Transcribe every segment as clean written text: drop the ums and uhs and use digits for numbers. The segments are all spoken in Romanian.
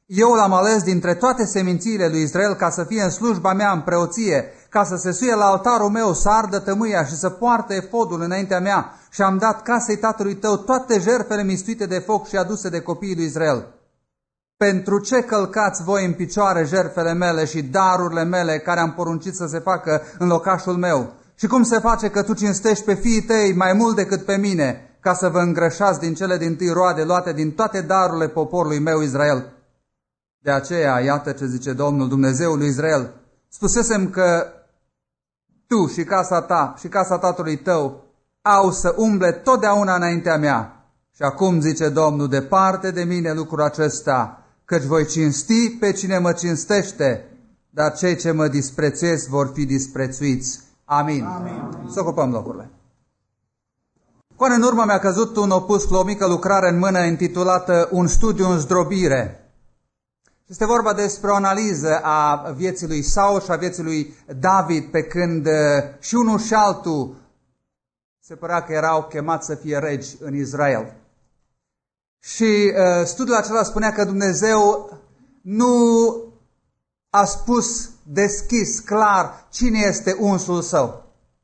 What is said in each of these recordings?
Eu l-am ales dintre toate semințiile lui Israel ca să fie în slujba mea în preoție, ca să se suie la altarul meu, să ardă tămâia și să poarte efodul înaintea mea. Și am dat casei tatălui tău toate jertfele mistuite de foc și aduse de copiii lui Israel. Pentru ce călcați voi în picioare jertfele mele și darurile mele care am poruncit să se facă în locașul meu? Și cum se face că tu cinstești pe fiii tăi mai mult decât pe mine, ca să vă îngrășați din cele dintâi roade luate din toate darurile poporului meu Israel? De aceea, iată ce zice Domnul, Dumnezeul lui Israel: spusesem că tu și casa ta și casa tatălui tău au să umble totdeauna înaintea mea. Și acum, zice Domnul, departe de mine lucrul acesta, căci voi cinsti pe cine mă cinstește, dar cei ce mă disprețuiesc vor fi disprețuiți. Amin. Amin. Să ocupăm locurile. Cu ani în urmă mi-a căzut un opuscol, o mică lucrare în mână intitulată Un studiu în zdrobire. Este vorba despre o analiză a vieții lui Saul și a vieții lui David, pe când și unul și altul se părea că erau chemați să fie regi în Israel. Și studiul acela spunea că Dumnezeu nu a spus deschis, clar, cine este unsul său.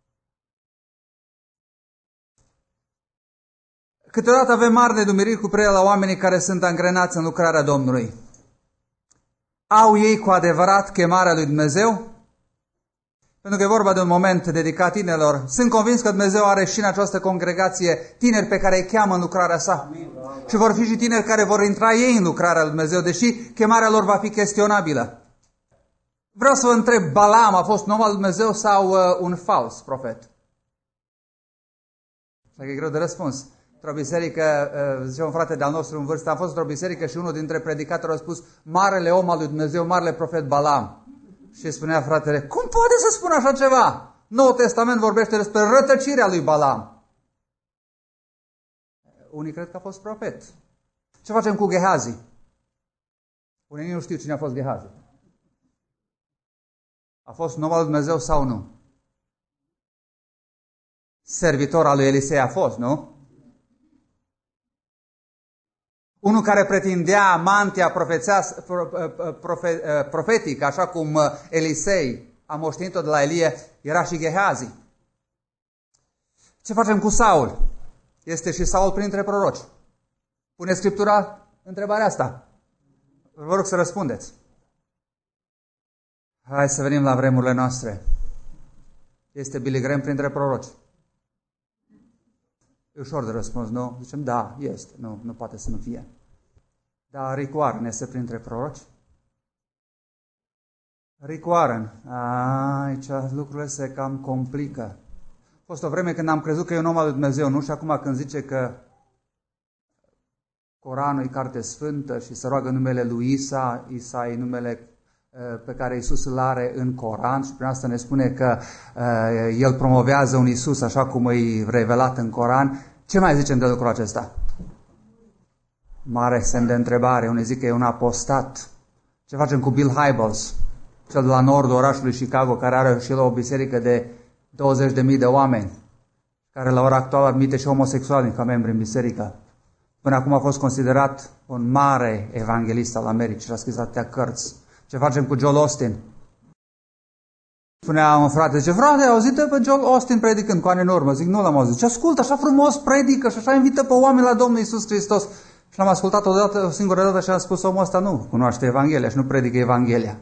Câteodată avem mari nedumeriri cu privire la oamenii care sunt angrenați în lucrarea Domnului. Au ei cu adevărat chemarea lui Dumnezeu? Pentru că e vorba de un moment dedicat tinerilor. Sunt convins că Dumnezeu are și în această congregație tineri pe care îi cheamă în lucrarea sa. Și vor fi și tineri care vor intra ei în lucrarea lui Dumnezeu, deși chemarea lor va fi chestionabilă. Vreau să vă întreb, Balaam a fost un om al lui Dumnezeu sau un fals profet? Așa că e greu de răspuns. Într-o biserică, zicea un frate de-al nostru în vârstă, am fost într-o biserică și unul dintre predicatori a spus: marele om al lui Dumnezeu, marele profet Balaam. Și spunea fratele: cum poate să spună așa ceva? Noul Testament vorbește despre rătăcirea lui Balaam. Unii cred că a fost profet. Ce facem cu Gehazi? Unii nu știu cine a fost Gehazi. A fost un om al lui Dumnezeu sau nu? Servitor al lui Elisei a fost, nu? Unul care pretindea mantia profetică, așa cum Elisei a moștenit-o de la Elie, era și Gehazi. Ce facem cu Saul? Este și Saul printre proroci? Pune Scriptura întrebarea asta. Vă rog să răspundeți. Hai să venim la vremurile noastre. Este Billy Graham printre proroci? E ușor de răspuns, nu? Zicem, da, este. Nu poate să nu fie. Dar Rick Warren este printre proroci? Rick Warren. Aici lucrurile se cam complică. A fost o vreme când am crezut că e un om al lui Dumnezeu, nu? Și acum când zice că Coranul e carte sfântă și se roagă numele lui Isa e numele pe care Iisus îl are în Coran și prin asta ne spune că el promovează un Iisus așa cum e revelat în Coran. Ce mai zicem de lucrul acesta? Mare semn de întrebare. Unii zic că e un apostat. Ce facem cu Bill Hybels, cel de la nordul orașului Chicago, care are și el o biserică de 20.000 de oameni, care la ora actuală admite și homosexuali ca membri în biserică? Până acum a fost considerat un mare evanghelist al Americii și a scris atâtea cărți. Ce facem cu Joel Austin? Spunea un frate, zice, frate, ai auzit pe Joel Austin predicând cu ani în urmă? Zic, nu l-am auzit. Ce ascultă, așa frumos predică și așa invită pe oameni la Domnul Iisus Hristos. Și l-am ascultat o singură dată și am spus, omul ăsta nu cunoaște Evanghelia și nu predică Evanghelia.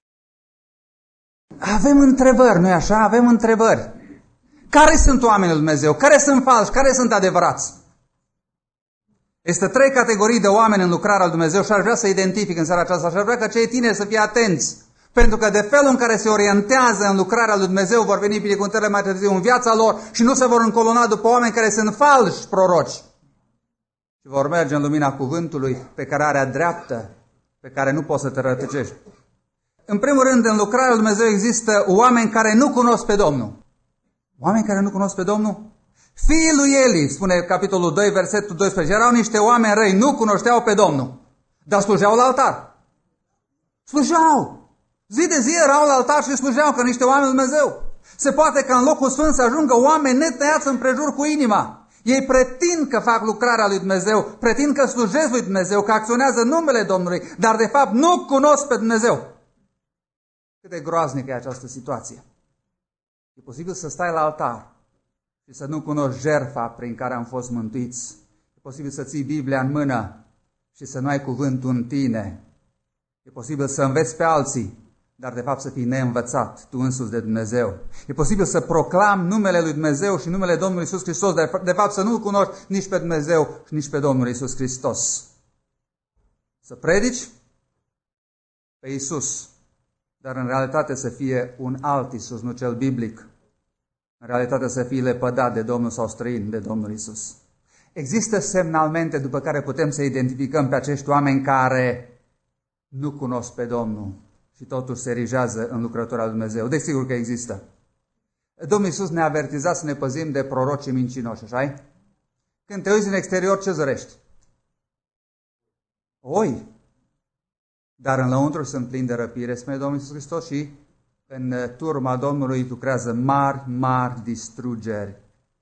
Avem întrebări, nu-i așa? Avem întrebări. Care sunt oamenii lui Dumnezeu? Care sunt falși? Care sunt adevărați? Este 3 categorii de oameni în lucrarea lui Dumnezeu și aș vrea să identific în seara aceasta și aș vrea ca cei tineri să fie atenți. Pentru că de felul în care se orientează în lucrarea lui Dumnezeu vor veni binecuvântările mai târziu în viața lor și nu se vor încolona după oameni care sunt falși proroci. Și vor merge în lumina cuvântului pe care are dreaptă, pe care nu poți să te rătăcești. În primul rând, în lucrarea lui Dumnezeu există oameni care nu cunosc pe Domnul. Oameni care nu cunosc pe Domnul? Fiii lui Eli, spune capitolul 2, versetul 12, erau niște oameni răi, nu cunoșteau pe Domnul, dar slujeau la altar. Slujeau! Zi de zi erau la altar și slujeau ca niște oameni lui Dumnezeu. Se poate ca în locul sfânt să ajungă oameni netăiați împrejur cu inima. Ei pretind că fac lucrarea lui Dumnezeu, pretind că slujesc lui Dumnezeu, că acționează în numele Domnului, dar de fapt nu cunosc pe Dumnezeu. Cât de groaznică e această situație. E posibil să stai la altar și să nu cunoști jertfa prin care am fost mântuiți. E posibil să ții Biblia în mână și să nu ai cuvântul în tine. E posibil să înveți pe alții, dar de fapt să fii neînvățat tu însuți de Dumnezeu. E posibil să proclam numele lui Dumnezeu și numele Domnului Iisus Hristos, dar de fapt să nu-L cunoști nici pe Dumnezeu și nici pe Domnul Iisus Hristos. Să predici pe Iisus, dar în realitate să fie un alt Iisus, nu cel biblic. În realitate să fii lepădat de Domnul sau străin de Domnul Iisus. Există semnalmente după care putem să identificăm pe acești oameni care nu cunosc pe Domnul și totuși se erigează în lucrători al Dumnezeu. Desigur că există. Domnul Iisus ne-a avertizat să ne păzim de prorocii mincinoși, așa-i? Când te uiți în exterior, ce zărești? Oi! Dar în lăuntru sunt plini de răpire, spune Domnul Iisus Hristos, și în turma Domnului lucrează mari distrugeri.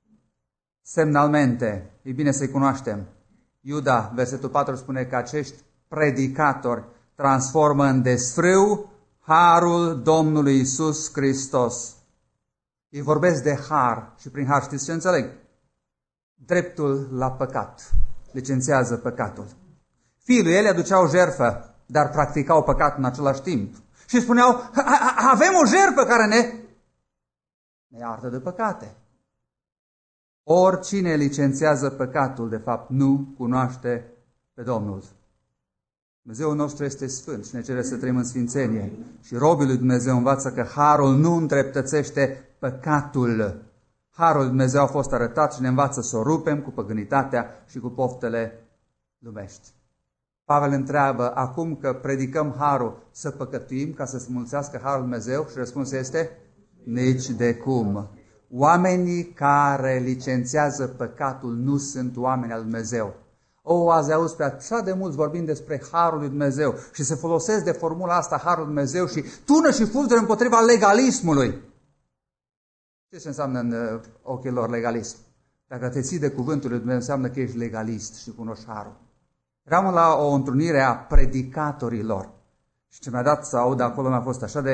Semnalmente, e bine să-i cunoaștem. Iuda, versetul 4, spune că acești predicatori transformă în desfrâu harul Domnului Iisus Hristos. Ei vorbesc de har și prin har știți ce înțeleg? Dreptul la păcat. Licențiază păcatul. Fiii lui Eli aduceau jertfă, dar practicau păcat în același timp. Și spuneau, avem o jertfă care ne iartă de păcate. Oricine licențiază păcatul, de fapt, nu cunoaște pe Domnul. Dumnezeul nostru este sfânt și ne cere să trăim în sfințenie. Și robii lui Dumnezeu învață că harul nu îndreptățește păcatul. Harul lui Dumnezeu a fost arătat și ne învață să o rupem cu păgânitatea și cu poftele lumești. Pavel întreabă, acum că predicăm harul, să păcătuim ca să se mulțească harul lui Dumnezeu? Și răspunsul este, nici de cum. Oamenii care licențiază păcatul nu sunt oameni al lui Dumnezeu. Azi auzi pe așa de mulți vorbind despre harul lui Dumnezeu și se folosesc de formula asta, harul lui Dumnezeu, și tună și fulgeră împotriva legalismului. Ce înseamnă în ochii lor legalism? Dacă te ții de cuvântul lui Dumnezeu, înseamnă că ești legalist și cunoști harul. Eram la o întrunire a predicatorilor și ce mi-a dat să aud acolo mi-a fost așa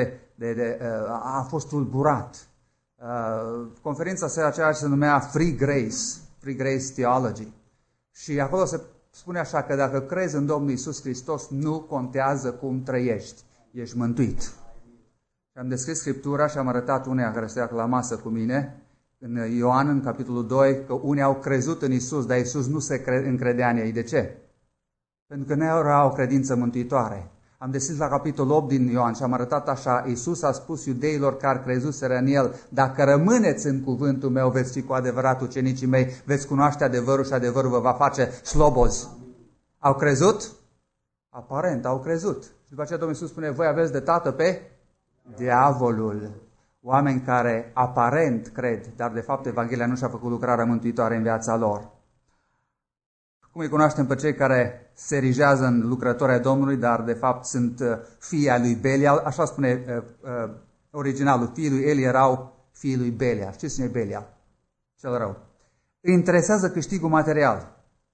a fost tulburat. Conferința seara aceea se numea Free Grace Theology. Și acolo se spune așa că dacă crezi în Domnul Iisus Hristos, nu contează cum trăiești, ești mântuit. Și am deschis Scriptura și am arătat uneia care stătea la masă cu mine, în Ioan, în capitolul 2, că unii au crezut în Iisus, dar Iisus nu se încredea în ei. De ce? Pentru că nu era o credință mântuitoare. Am deschis la capitolul 8 din Ioan și am arătat așa, Iisus a spus iudeilor care crezuseră în El, dacă rămâneți în cuvântul meu, veți fi cu adevărat ucenicii mei, veți cunoaște adevărul și adevărul vă va face slobozi. Au crezut? Aparent, au crezut. Și după aceea Domnul Iisus spune, voi aveți de tată pe diavolul. Oameni care aparent cred, dar de fapt Evanghelia nu și-a făcut lucrarea mântuitoare în viața lor. Cum îi cunoaștem pe cei care se erigează în lucrători ai Domnului, dar de fapt sunt fii ai lui Belial? Așa spune originalul. Fiii lui Eli erau fiii lui Belial. Știți cine e Belial? Cel rău. Îi interesează câștigul material.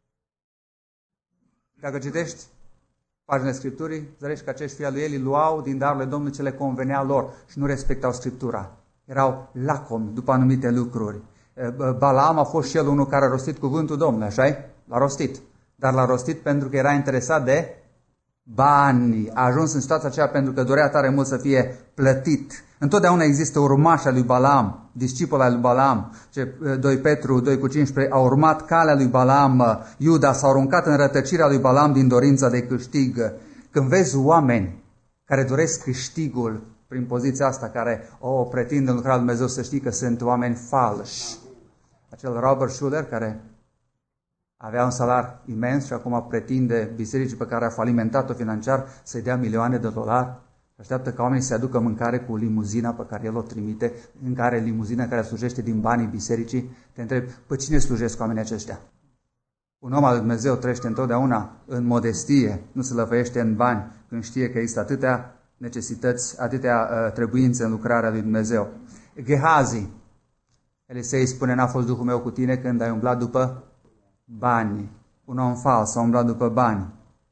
Dacă citești paginile Scripturii, zărești că acești fii ai lui Eli luau din darurile Domnului ce le convenea lor și nu respectau Scriptura. Erau lacomi după anumite lucruri. Balaam a fost și el unul care a rostit cuvântul Domnului, așa-i? L-a rostit. Dar l-a rostit pentru că era interesat de bani. A ajuns în situația aceea pentru că dorea tare mult să fie plătit. Întotdeauna există urmașa lui Balaam, discipul al lui Balaam. 2 Petru 2:15 a urmat calea lui Balaam. Iuda s-a aruncat în rătăcirea lui Balaam din dorința de câștig. Când vezi oameni care doresc câștigul prin poziția asta, care o pretind în lucrarea lui Dumnezeu, să știi că sunt oameni falși. Acel Robert Schuller care avea un salar imens și acum pretinde bisericii pe care a falimentat-o financiar să-i dea milioane de dolari. Așteaptă ca oamenii să se aducă mâncare cu limuzina pe care el o trimite, în care limuzina care slujește din banii bisericii. Te întrebi, pe cine slujesc oamenii aceștia? Un om al lui Dumnezeu trăiește întotdeauna în modestie, nu se lăvăiește în bani, când știe că există atâtea necesități, atâtea trebuințe în lucrarea lui Dumnezeu. Gehazi Elisei spune, n-a fost Duhul meu cu tine când ai umblat după bani. Un om fals a umblat după bani.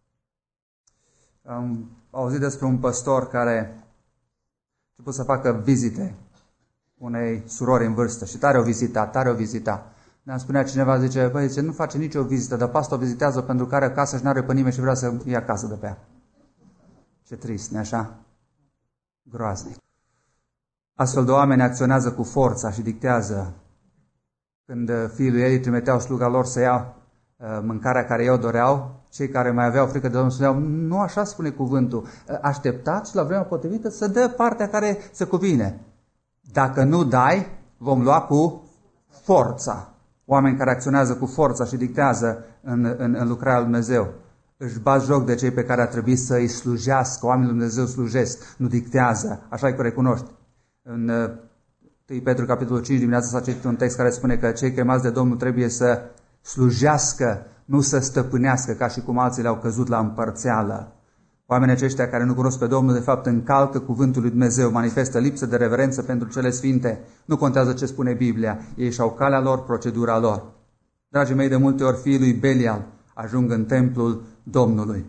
Am auzit despre un păstor care a început să facă vizite unei surori în vârstă și tare o vizita. Ne-am spunea cineva, zice, băi, zice, nu face nicio vizită, dar pastor vizitează pentru că are acasă și nu are pe nimeni și vrea să ia casă de pe ea. Ce trist, nu așa? Groaznic. Astfel de oameni acționează cu forța și dictează. Când fiii lui Eli trimiteau sluga lor să ia mâncarea care ei o doreau, cei care mai aveau frică de Domnul spuneau, nu așa spune cuvântul, așteptați și la vremea potrivită să dă partea care se cuvine. Dacă nu dai, vom lua cu forța. Oameni care acționează cu forța și dictează în lucrarea lui Dumnezeu. Își bat joc de cei pe care ar trebui să îi slujească. Oamenii lui Dumnezeu slujesc, nu dictează. Așa îi recunoști. În 1 Petru, capitolul 5, dimineața s-a citit un text care spune că cei chemați de Domnul trebuie să slujească, nu să stăpânească, ca și cum alții le-au căzut la împărțeală. Oamenii aceștia care nu cunosc pe Domnul, de fapt, încalcă cuvântul lui Dumnezeu, manifestă lipsă de reverență pentru cele sfinte. Nu contează ce spune Biblia, ei și-au calea lor, procedura lor. Dragii mei, de multe ori fiii lui Belial ajung în templul Domnului.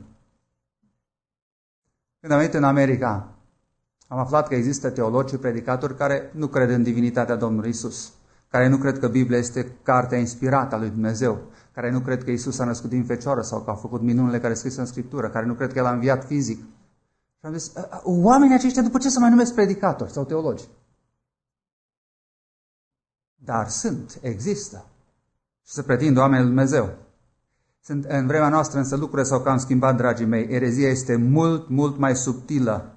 Când am venit în America, am aflat că există teologi și predicatori care nu cred în divinitatea Domnului Isus, care nu cred că Biblia este cartea inspirată a lui Dumnezeu, care nu cred că Isus s-a născut din fecioară sau că a făcut minunile care scrise în Scriptură, care nu cred că El a înviat fizic. Și am zis, oamenii aceștia după ce să mai numesc predicatori sau teologi? Dar există. Și se pretind oamenii lui Dumnezeu. În vremea noastră însă lucrurile s-au cam schimbat, dragii mei. Erezia este mult, mult mai subtilă.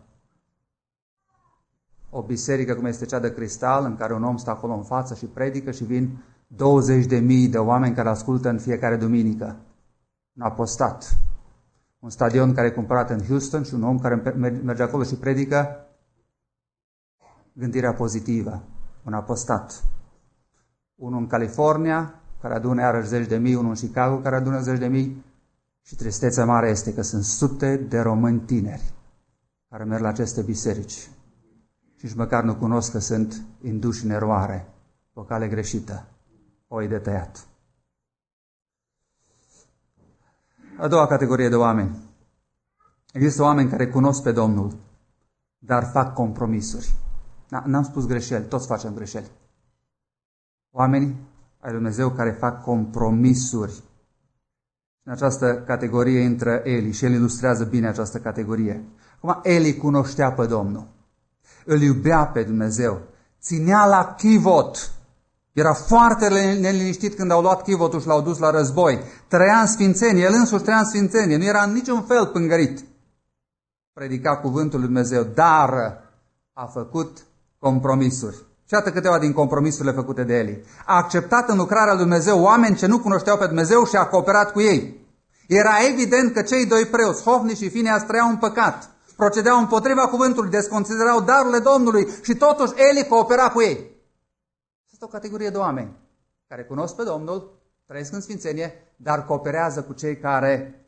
O biserică cum este cea de cristal, în care un om stă acolo în față și predică și vin 20.000 de oameni care ascultă în fiecare duminică. Un apostat. Un stadion care e cumpărat în Houston și un om care merge acolo și predică gândirea pozitivă. Un apostat. Unul în California, care adună iarăși 10.000, unul în Chicago, care adună 10.000. Și tristețea mare este că sunt sute de români tineri care merg la aceste biserici și nici măcar nu cunosc că sunt induși în eroare, o cale greșită, oi de tăiat. A doua categorie de oameni. Există oameni care cunosc pe Domnul, dar fac compromisuri. N-am spus greșeli, toți facem greșeli. Oameni ai lui Dumnezeu care fac compromisuri. În această categorie intră Eli și el ilustrează bine această categorie. Acum, Eli cunoștea pe Domnul. Îl iubea pe Dumnezeu. Ținea la chivot. Era foarte neliniștit când au luat chivotul și l-au dus la război. Trăia în sfințenie. El însuși trăia în sfințenie. Nu era în niciun fel pângărit. Predica cuvântul lui Dumnezeu. Dar a făcut compromisuri. Și iată câteva din compromisurile făcute de Eli. A acceptat în lucrarea lui Dumnezeu oameni ce nu cunoșteau pe Dumnezeu și a cooperat cu ei. Era evident că cei doi preoți, Hofni și Fineas, trăiau în păcat. Procedeau împotriva cuvântului, desconsiderau darurile Domnului și totuși Eli coopera cu ei. Este o categorie de oameni care cunosc pe Domnul, trăiesc în sfințenie, dar cooperează cu cei care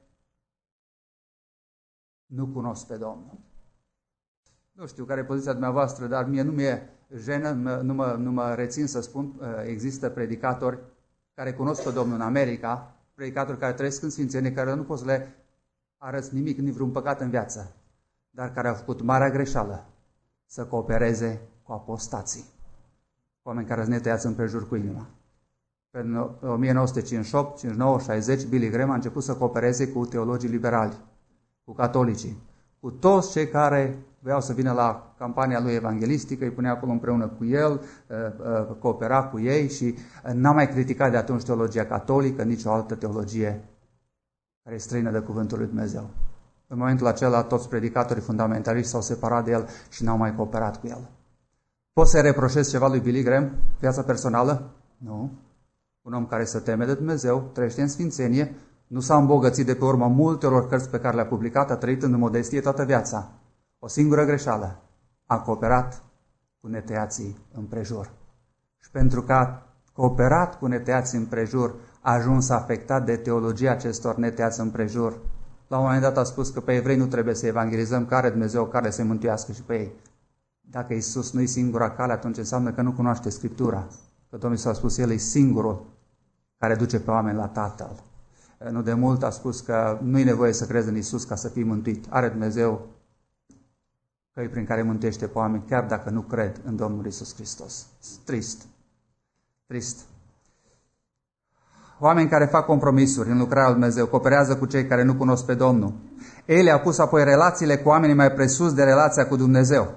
nu cunosc pe Domnul. Nu știu care e poziția dumneavoastră, dar mie nu mi-e jenă, nu mă rețin să spun, există predicatori care cunosc pe Domnul în America, predicatori care trăiesc în sfințenie, care nu poți să le arăți nimic, nici vreun păcat în viață, dar care au făcut marea greșeală să coopereze cu apostații, oameni care sunt netăiați împrejur cu inima. În 1958, 59, 60, Billy Graham a început să coopereze cu teologii liberali, cu catolicii, cu toți cei care voiau să vină la campania lui evanghelistică, îi punea acolo împreună cu el, coopera cu ei și n-a mai criticat de atunci teologia catolică, nici o altă teologie care e străină de cuvântul lui Dumnezeu. În momentul acela, toți predicatorii fundamentaliști s-au separat de el și n-au mai cooperat cu el. Poți să-i reproșezi ceva lui Billy Graham? Viața personală? Nu. Un om care se teme de Dumnezeu, trăiește în sfințenie, nu s-a îmbogățit de pe urma multelor cărți pe care le-a publicat, a trăit în modestie toată viața. O singură greșeală. A cooperat cu netăiații împrejur. Și pentru că a cooperat cu netăiații împrejur, a ajuns afectat de teologia acestor netăiați împrejur. La un moment dat a spus că pe evrei nu trebuie să evangelizăm, care Dumnezeu care să-i mântuiască și pe ei. Dacă Iisus nu-i singura cale, atunci înseamnă că nu cunoaște Scriptura. Că Domnul Iisus a spus, El e singurul care duce pe oameni la Tatăl. Nu de mult a spus că nu e nevoie să crezi în Iisus ca să fii mântuit. Are Dumnezeu căi prin care mântuiește pe oameni, chiar dacă nu cred în Domnul Iisus Hristos. Trist. Trist. Oameni care fac compromisuri în lucrarea lui Dumnezeu, cooperează cu cei care nu cunosc pe Domnul. Eli a pus apoi relațiile cu oamenii mai presus de relația cu Dumnezeu.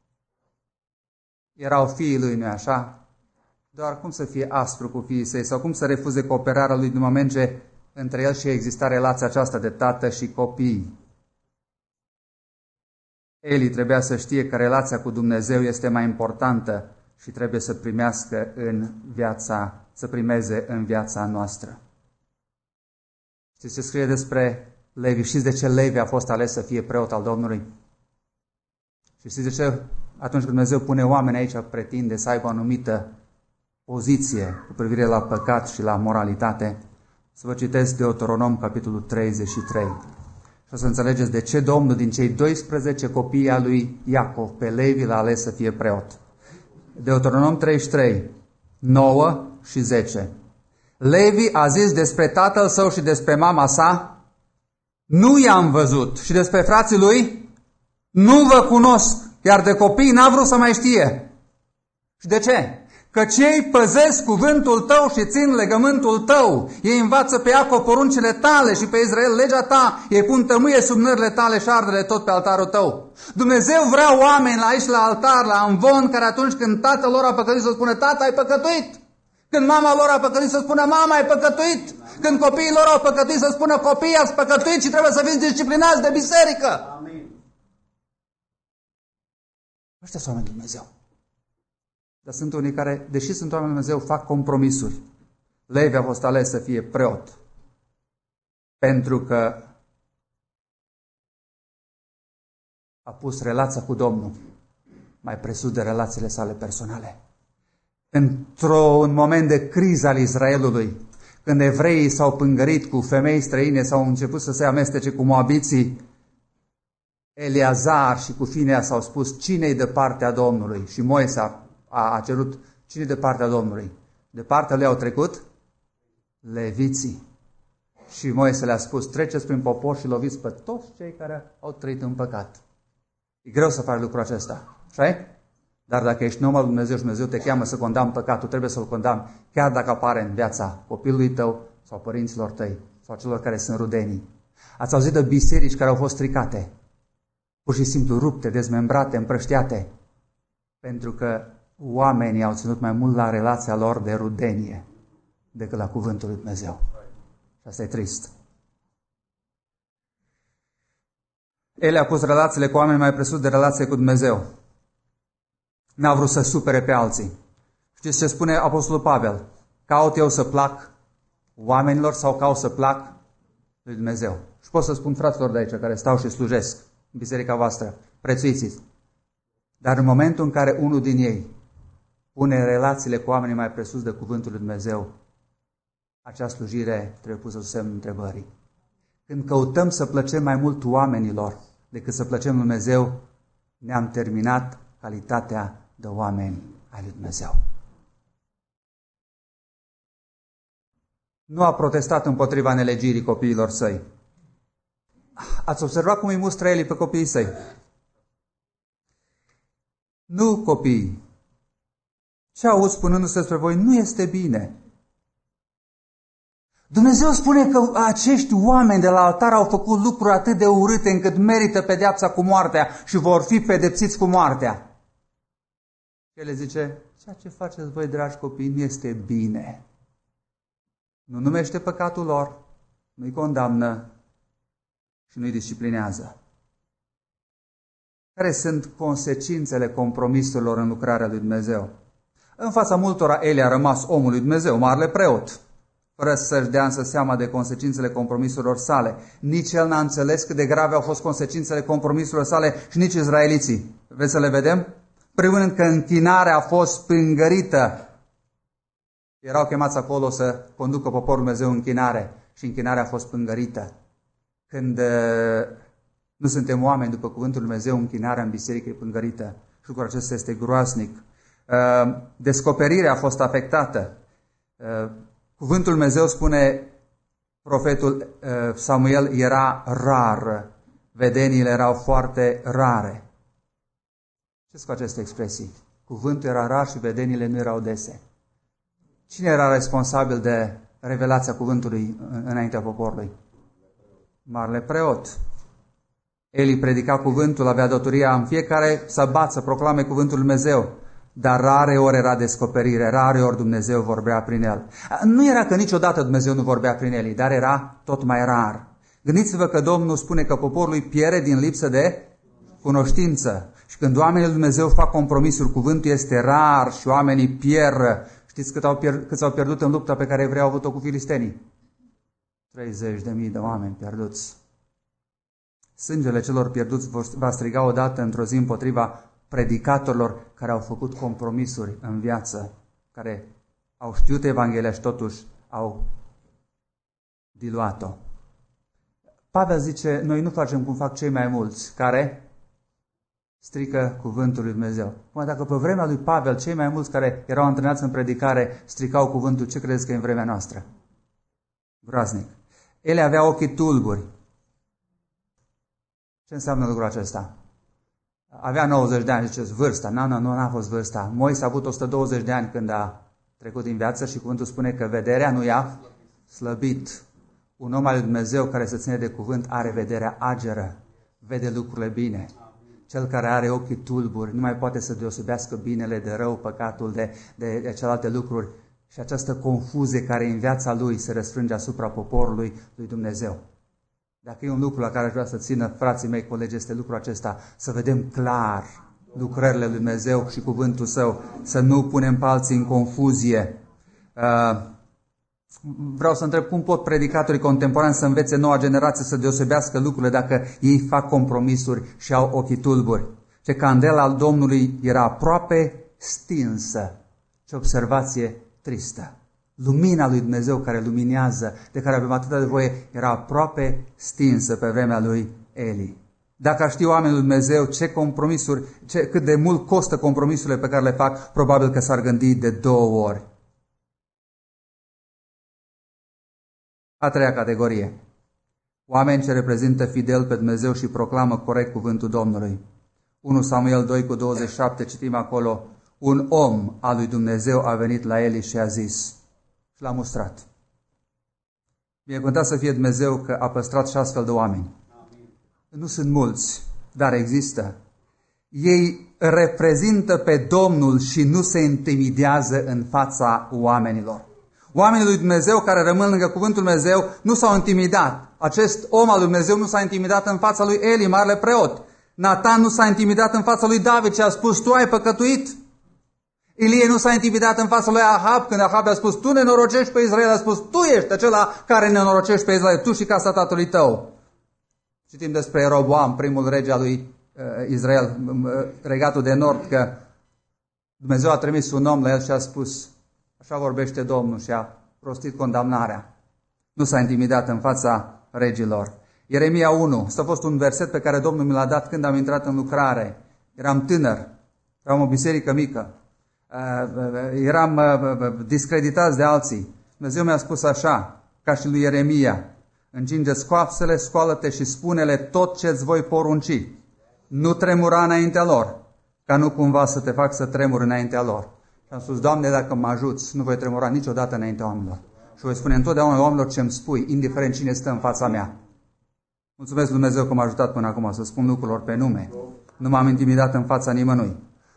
Erau fiii lui, nu-i așa? Doar cum să fie aspru cu fiii săi sau cum să refuze cooperarea lui din moment ce între el și exista relația aceasta de tată și copii. Eli trebuia să știe că relația cu Dumnezeu este mai importantă și trebuie să primească să primeze în viața noastră. Știți ce scrie despre Levi? Știți de ce Levi a fost ales să fie preot al Domnului? Și știți de ce atunci când Dumnezeu pune oameni aici, pretinde să aibă o anumită poziție cu privire la păcat și la moralitate? Să vă citesc Deuteronom, capitolul 33. Și o să înțelegeți de ce Domnul din cei 12 copii al lui Iacov pe Levi l-a ales să fie preot. Deuteronom 33, 9 și 10. Levi a zis despre tatăl său și despre mama sa, nu i-am văzut, și despre frații lui, nu vă cunosc, iar de copii n-a vrut să mai știe. Și de ce? Că cei păzesc cuvântul tău și țin legământul tău. Ei învață pe Iacov poruncile tale și pe Israel legea ta. Ei pun tămâie sub nările tale și ardele tot pe altarul tău. Dumnezeu vrea oameni la aici la altar, la amvon, care atunci când tatăl lor a păcătuit să spună, tata, ai păcătuit. Când mama lor a păcătuit să spună, mama, ai păcătuit. Când copiii lor au păcătuit să spună, copiii, ați păcătuit și trebuie să fiți disciplinați de biserică. Amin. Ăștia sunt oameni de Dumnezeu. Dar sunt unii care, deși sunt oameni de Dumnezeu, fac compromisuri. Levi a fost ales să fie preot. Pentru că a pus relația cu Domnul mai presus de relațiile sale personale. Într-un moment de criză al Israelului, când evreii s-au pângărit cu femei străine, s-au început să se amestece cu moabiții, Eleazar și cu Finea s-au spus, cine-i de partea Domnului? Și Moise a cerut, cine-i de partea Domnului? De partea lui au trecut leviții. Și Moise le-a spus, treceți prin popor și loviți pe toți cei care au trăit în păcat. E greu să faci lucrul acesta, așa? Dar dacă ești om al lui Dumnezeu și Dumnezeu te cheamă să condamni păcatul, trebuie să-l condamni, chiar dacă apare în viața copilului tău sau părinților tăi sau celor care sunt rudenii. Ați auzit de biserici care au fost stricate, pur și simplu rupte, dezmembrate, împrăștiate, pentru că oamenii au ținut mai mult la relația lor de rudenie decât la cuvântul lui Dumnezeu. Și asta e trist. El a pus relațiile cu oameni mai presus de relație cu Dumnezeu. N-a vrut să supere pe alții. Știți ce spune Apostolul Pavel? Caut eu să plac oamenilor sau caut să plac lui Dumnezeu? Și pot să spun fraților de aici care stau și slujesc în biserica voastră, prețuiți-ți. Dar în momentul în care unul din ei pune relațiile cu oamenii mai presus de cuvântul lui Dumnezeu, acea slujire trebuie pusă sub semnul întrebării. Când căutăm să plăcem mai mult oamenilor decât să plăcem lui Dumnezeu, ne-am terminat calitatea de oameni ai lui Dumnezeu. Nu a protestat împotriva nelegirii copiilor săi. Ați observat cum îi mustră Eli pe copiii săi? Nu copiii. Ce auzi spunându-se despre voi nu este bine. Dumnezeu spune că acești oameni de la altar au făcut lucruri atât de urâte încât merită pedeapsa cu moartea și vor fi pedepsiți cu moartea. Și el le zice, ceea ce faceți voi, dragi copii, nu este bine. Nu numește păcatul lor, nu-i condamnă și nu-i disciplinează. Care sunt consecințele compromisurilor în lucrarea lui Dumnezeu? În fața multora, Eli a rămas omul lui Dumnezeu, marele preot, fără să-și dea însă seama de consecințele compromisurilor sale. Nici el n-a înțeles cât de grave au fost consecințele compromisurilor sale și nici izraeliții. Vreți să le vedem? Primând că închinarea a fost spângărită. Erau chemați acolo să conducă poporul Dumnezeu în închinare și închinarea a fost spângărită. Când nu suntem oameni după cuvântul lui Dumnezeu, închinarea în biserică e pângărită. Și lucrul acesta este groaznic. descoperirea a fost afectată. Cuvântul Dumnezeu, spune profetul Samuel, era rar. Vedeniile erau foarte rare. Ce-s cu aceste expresii? Cuvântul era rar și vedeniile nu erau dese. Cine era responsabil de revelația cuvântului înaintea poporului? Marele preot. Eli predica cuvântul, avea datoria în fiecare săbat să proclame cuvântul lui Dumnezeu, dar rare ori era descoperire, rare ori Dumnezeu vorbea prin el. Nu era că niciodată Dumnezeu nu vorbea prin Eli, dar era tot mai rar. Gândiți-vă că Domnul spune că poporul îi pierde din lipsă de cunoștință. Și când oamenii lui Dumnezeu fac compromisuri, cuvântul este rar și oamenii pierd. Știți cât s-au pierdut în lupta pe care evreii au avut-o cu filistenii? 30.000 de oameni pierduți. Sângele celor pierduți va striga odată într-o zi împotriva predicatorilor care au făcut compromisuri în viață, care au știut Evanghelia și totuși au diluat-o. Pavel zice, noi nu facem cum fac cei mai mulți, care strică cuvântul lui Dumnezeu. Dacă pe vremea lui Pavel, cei mai mulți care erau antrenați în predicare stricau cuvântul, ce credeți că e în vremea noastră? Groaznic. Ele avea ochii tulburi. Ce înseamnă lucrul acesta? Avea 90 de ani, ziceți, vârsta. N-a fost vârsta. Moise a avut 120 de ani când a trecut din viață și cuvântul spune că vederea nu i-a slăbit. Un om al lui Dumnezeu care se ține de cuvânt are vederea ageră, vede lucrurile bine. Cel care are ochii tulburi nu mai poate să deosebească binele de rău, păcatul de celelalte lucruri. Și această confuzie care în viața lui se răsfrânge asupra poporului lui Dumnezeu. Dacă e un lucru la care aș vrea să țină frații mei, colegi, este lucrul acesta, să vedem clar lucrările lui Dumnezeu și cuvântul Său, să nu punem pe alții în confuzie. Vreau să întreb cum pot predicatorii contemporani să învețe noua generație să deosebească lucrurile dacă ei fac compromisuri și au ochii tulburi. Ce candela al Domnului era aproape stinsă. Ce observație tristă. Lumina lui Dumnezeu care luminează, de care avem atâta nevoie, era aproape stinsă pe vremea lui Eli. Dacă ar ști oamenii lui Dumnezeu ce compromisuri, cât de mult costă compromisurile pe care le fac, probabil că s-ar gândi de 2 ori. A treia categorie. Oameni ce reprezintă fidel pe Dumnezeu și proclamă corect cuvântul Domnului. 1 Samuel 2:27 citim acolo, un om al lui Dumnezeu a venit la Eli și a zis, și l-a mustrat. Binecuvântat să fie Dumnezeu că a păstrat și astfel de oameni. Nu sunt mulți, dar există. Ei reprezintă pe Domnul și nu se intimidează în fața oamenilor. Oamenii lui Dumnezeu care rămân lângă cuvântul lui Dumnezeu nu s-au intimidat. Acest om al lui Dumnezeu nu s-a intimidat în fața lui Eli, marele preot. Natan nu s-a intimidat în fața lui David și a spus, tu ai păcătuit. Ilie nu s-a intimidat în fața lui Ahab când Ahab a spus, tu nenorocești pe Israel, a spus, tu ești acela care nenorocești pe Israel, tu și casa tatălui tău. Citim despre Ieroboam, primul rege al lui Israel, regatul de nord, că Dumnezeu a trimis un om la el și a spus, așa vorbește Domnul, și a prostit condamnarea. Nu s-a intimidat în fața regilor. Ieremia 1, ăsta a fost un verset pe care Domnul mi l-a dat când am intrat în lucrare. Eram tânăr, eram o biserică mică, eram discreditați de alții. Dumnezeu mi-a spus așa, ca și lui Ieremia, încinge-ți coapsele, scoală-te și spune-le tot ce-ți voi porunci. Nu tremura înaintea lor, ca nu cumva să te fac să tremuri înaintea lor. Și am spus, Doamne, dacă mă ajuți, nu voi tremura niciodată înaintea oamenilor. Și voi spune întotdeauna oamenilor ce îmi spui, indiferent cine stă în fața mea. Mulțumesc Dumnezeu că m-a ajutat până acum să spun lucrurilor pe nume. Nu m-am intimidat în fața nimănui.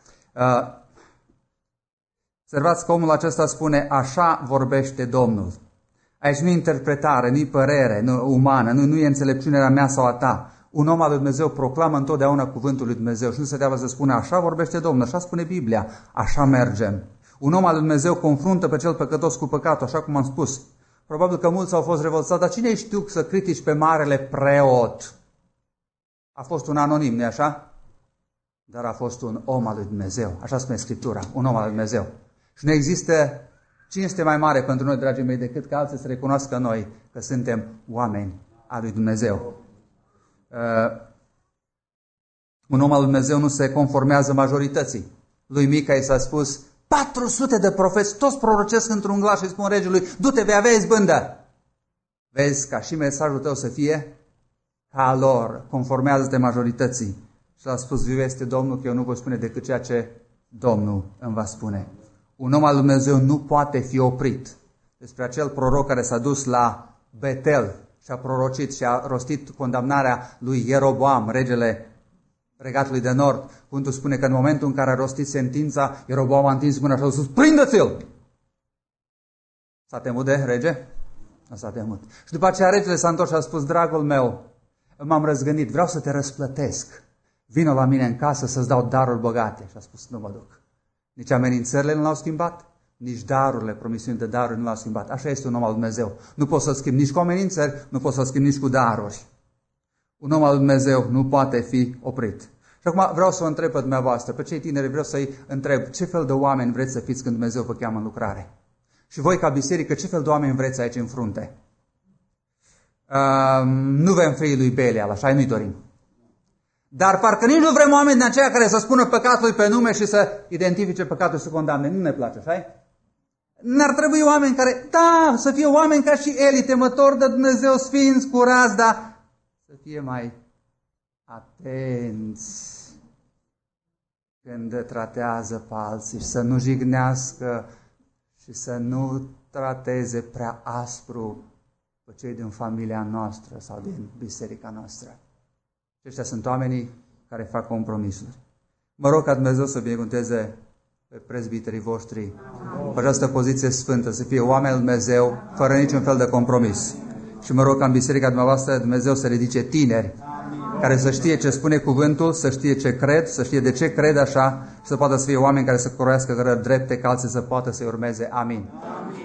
Observați că omul acesta spune, așa vorbește Domnul. Aici nu e interpretare, nu e părere umană, nu e înțelepciunea mea sau a ta. Un om al lui Dumnezeu proclamă întotdeauna cuvântul lui Dumnezeu și nu se deavă să spune, așa vorbește Domnul, așa spune Biblia, așa mergem. Un om al lui Dumnezeu confruntă pe cel păcătos cu păcatul, așa cum am spus. Probabil că mulți au fost revoltați, dar cine știu să critici pe marele preot? A fost un anonim, nu-i așa? Dar a fost un om al lui Dumnezeu, așa spune Scriptura, un om al lui Dumnezeu. Și nu există cinste mai mare pentru noi, dragii mei, decât că alții să recunoască noi că suntem oameni al lui Dumnezeu. Un om al lui Dumnezeu nu se conformează majorității. Lui Mica i s-a spus, 400 de profeți, toți prorocesc într-un glas și spun regelui, du-te, vei avea izbândă. Vezi, ca și mesajul tău să fie ca a lor, conformează-te majorității. Și l-a spus, viu este Domnul, că eu nu voi spune decât ceea ce Domnul îmi va spune. Un om al lui Dumnezeu nu poate fi oprit. Despre acel proroc care s-a dus la Betel și a prorocit și a rostit condamnarea lui Ieroboam, regele Regatului de Nord. Cuvântul spune că în momentul în care a rostit sentința, Ieroboam a întins mâna și a spus, prindeți-l! S-a temut de rege? Nu s-a temut. Și după aceea regele s-a întors și a spus, dragul meu, m-am răzgândit, vreau să te răsplătesc. Vino la mine în casă să-ți dau daruri bogate. Și a spus, nu mă duc. Nici amenințările nu l-au schimbat, nici darurile, promisiuni de daruri nu l-au schimbat. Așa este un om al Dumnezeu. Nu poți să-l schimbi nici cu amenințări, nu poți să-l schimbi nici cu daruri. Un om al Dumnezeu nu poate fi oprit. Și acum vreau să o întreb pe dumneavoastră, pe cei tineri vreau să-i întreb, ce fel de oameni vreți să fiți când Dumnezeu vă cheamă în lucrare? Și voi ca biserică, ce fel de oameni vreți aici în frunte? Nu vrem fiii lui Belial, așa nu-i dorim. Dar parcă nici nu vrem oameni din aceia care să spună păcatul pe nume și să identifice păcatul și să condamne. Nu ne place, așa? N-ar trebui oameni care, da, să fie oameni ca și Eli, temători de Dumnezeu, sfinți, curați, dar să fie mai atenți când tratează pe alții și să nu jignească și să nu trateze prea aspru pe cei din familia noastră sau din biserica noastră. Aceștia sunt oamenii care fac compromisuri. Mă rog ca Dumnezeu să binecuvânteze pe prezbiterii voștri pe această poziție sfântă, să fie oameni al Dumnezeu, fără niciun fel de compromis. Și mă rog ca în biserica dumneavoastră Dumnezeu să ridice tineri care să știe ce spune cuvântul, să știe ce cred, să știe de ce cred așa și să poată să fie oameni care să croiască cărări drepte, ca alții să poată să-i urmeze. Amin.